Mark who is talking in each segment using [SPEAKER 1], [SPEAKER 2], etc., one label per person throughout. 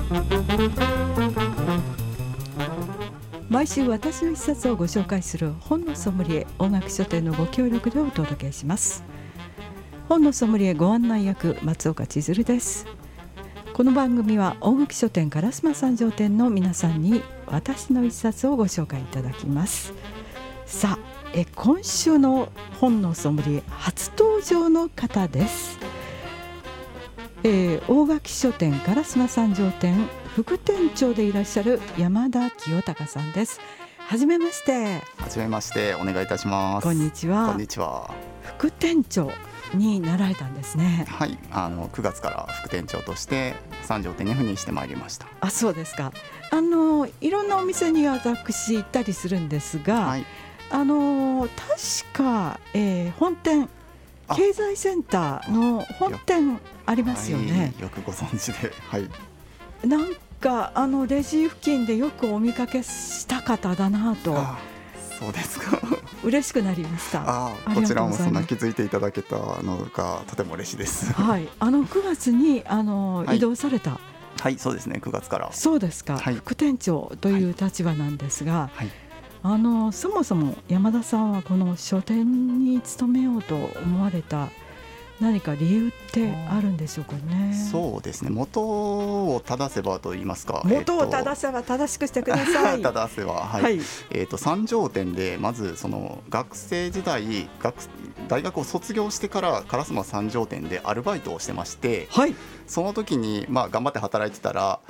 [SPEAKER 1] 毎週私の一冊をご紹介する本のソムリエ音楽書店のご協力でお届けします。本のソムリエご案内役松岡千鶴です。この番組は音楽書店烏丸三条店の皆さんに私の一冊をご紹介いただきます。さあ、今週の本のソムリエ初登場の方です。大垣書店烏丸三条店副店長でいらっしゃる山田清隆さんです。はじめまして。
[SPEAKER 2] はじめまして、お願いいたします。
[SPEAKER 1] こんにちは。
[SPEAKER 2] こんにちは。
[SPEAKER 1] 副店長になられたんですね。
[SPEAKER 2] はい、9月から副店長として三条店に赴任してまいりました。
[SPEAKER 1] あ、そうですか。いろんなお店に私行ったりするんですが、はい、確か、本店経済センターの本店ありますよね。
[SPEAKER 2] はい、よくご存知で、はい、
[SPEAKER 1] なんかレジ付近でよくお見かけした方だなと。
[SPEAKER 2] そうですか。
[SPEAKER 1] 嬉しくなりました。
[SPEAKER 2] こちらもそんな気づいていただけたのがとても嬉しいです。
[SPEAKER 1] はい、9月に移動された。
[SPEAKER 2] はい、そうですね、9月から。
[SPEAKER 1] そうですか、はい、副店長という立場なんですが、はい、そもそも山田さんはこの書店に勤めようと思われた何か理由ってあるんでしょうかね。
[SPEAKER 2] そうですね、元を正せばと言いますか、
[SPEAKER 1] 元を正せば正しくしてください。
[SPEAKER 2] 正せば、はい、はい、三条店でまずその学生時代大学を卒業してから烏丸三条店でアルバイトをしてまして、はい、その時に頑張って働いてたら、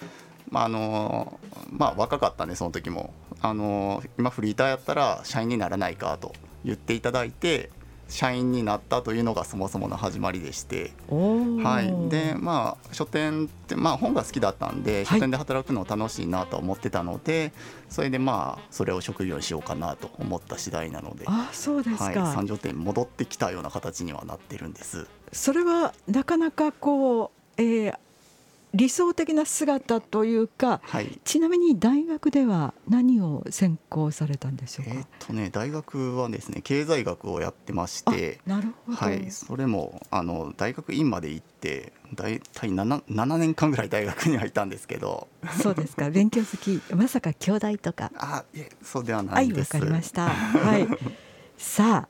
[SPEAKER 2] 若かったんでその時も今フリーターやったら社員にならないかと言っていただいて社員になったというのがそもそもの始まりでして、はい、で書店って本が好きだったんで、書店で働くの楽しいなと思ってたので、それでそれを職業にしようかなと思った次第なので、
[SPEAKER 1] そうですか、
[SPEAKER 2] はい、三条店に戻ってきたような形にはなってるんです。
[SPEAKER 1] それはなかなか理想的な姿というか、はい、ちなみに大学では何を専攻されたんでしょうか。
[SPEAKER 2] 大学はですね、経済学をやってまして、
[SPEAKER 1] なるほど、
[SPEAKER 2] はい、それも大学院まで行ってだいたい 7年間ぐらい大学にはいたんですけど。
[SPEAKER 1] そうですか、勉強好き。まさか兄弟とか。
[SPEAKER 2] いえ、そうではないです。
[SPEAKER 1] わかりました。はい、さあ、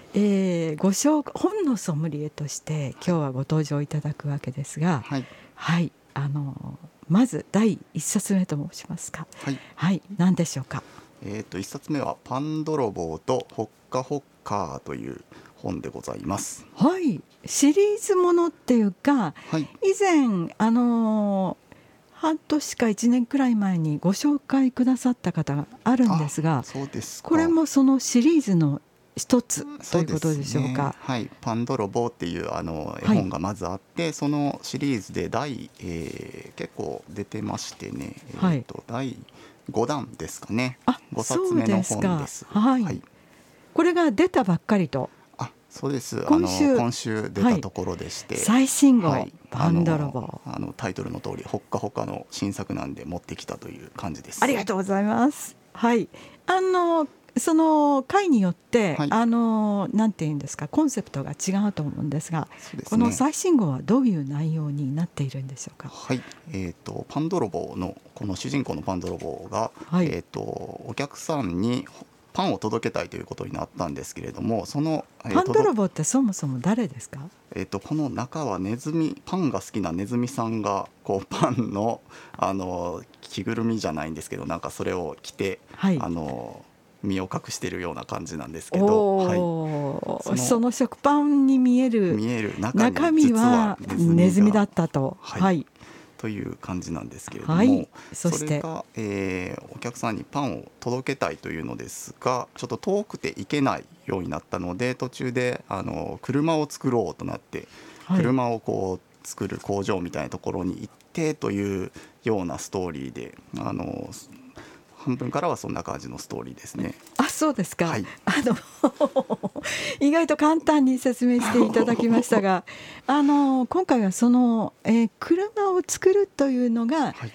[SPEAKER 1] 本のソムリエとして今日はご登場いただくわけですが、はい、はい、まず第1冊目と申しますか。はい、はい、何でしょうか。
[SPEAKER 2] 1冊目はパン泥棒とほっかほっかという本でございます。
[SPEAKER 1] はい、シリーズものっていうか、はい、以前半年か1年くらい前にご紹介くださった方があるんですが、
[SPEAKER 2] そうですか。
[SPEAKER 1] これもそのシリーズの一つということでしょうか。
[SPEAKER 2] はい、パン泥棒っていう絵本がまずあって、はい、そのシリーズで結構出てましてね、はい、第5弾ですかね。5冊目の本です。
[SPEAKER 1] はいはい、これが出たばっかりと。
[SPEAKER 2] そうです。今週出たところでして、はい、
[SPEAKER 1] 最新号、はい、パン泥棒、
[SPEAKER 2] タイトルの通りほっかほかの新作なんで持ってきたという感じです。
[SPEAKER 1] ありがとうございます。はい、その回によって、はい、なんていうんですか、コンセプトが違うと思うんですが、ね、この最新号はどういう内容になっているんでしょうか。
[SPEAKER 2] はい、パン泥棒のこの主人公のパン泥棒が、はい、お客さんにパンを届けたいということになったんですけれども、その、
[SPEAKER 1] パン泥棒ってそもそも誰ですか。
[SPEAKER 2] この中はパンが好きなネズミさんがパンの着ぐるみじゃないんですけど、なんかそれを着て、はい、身を隠しているような感じなんですけど、はい、その食パンに見える中身はネズミだったと、はいはい、 という感じなんですけれども、
[SPEAKER 1] はい、それ
[SPEAKER 2] が、お客さんにパンを届けたいというのですが、ちょっと遠くて行けないようになったので、途中で車を作ろうとなって、はい、車を作る工場みたいなところに行ってというようなストーリーで、半分からはそんな感じのストーリーですね。
[SPEAKER 1] そうですか、はい、
[SPEAKER 2] 意
[SPEAKER 1] 外と簡単に説明していただきましたが今回はその、車を作るというのが、はい、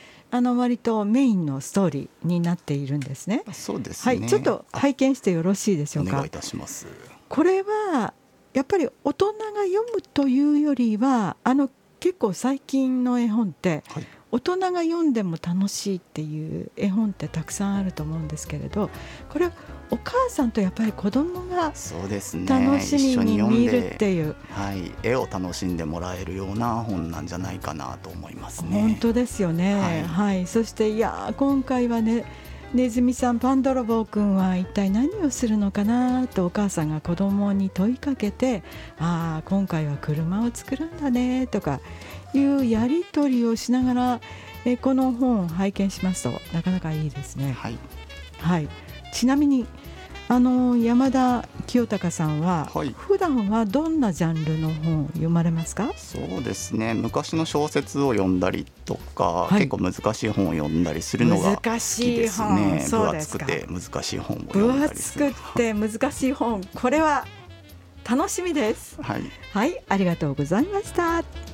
[SPEAKER 1] 割とメインのストーリーになっているんですね。
[SPEAKER 2] そうですね、
[SPEAKER 1] はい、ちょっと拝見してよろしいでしょうか。
[SPEAKER 2] お願いいたします。
[SPEAKER 1] これはやっぱり大人が読むというよりは結構最近の絵本って、はい、 大人が読んでも楽しいっていう絵本ってたくさんあると思うんですけれど、これお母さんとやっぱり子供が楽しみに見るっていう、
[SPEAKER 2] はい、絵を楽しんでもらえるような本なんじゃないかなと思いますね。
[SPEAKER 1] 本当ですよね、はいはい、そして今回はね、ネズミさんパンドロボー君は一体何をするのかなとお母さんが子供に問いかけて、今回は車を作るんだねとかいうやり取りをしながらこの本を拝見しますとなかなかいいですね。
[SPEAKER 2] はい、
[SPEAKER 1] はい、ちなみに山田清隆さんは、普段はどんなジャンルの本を読まれますか？
[SPEAKER 2] そうですね、昔の小説を読んだりとか、結構難しい本を読んだりするのが好きですね。分厚くて難しい本を読んだりする。
[SPEAKER 1] 分厚くて難しい本、これは楽しみです。
[SPEAKER 2] はい、
[SPEAKER 1] はい、ありがとうございました。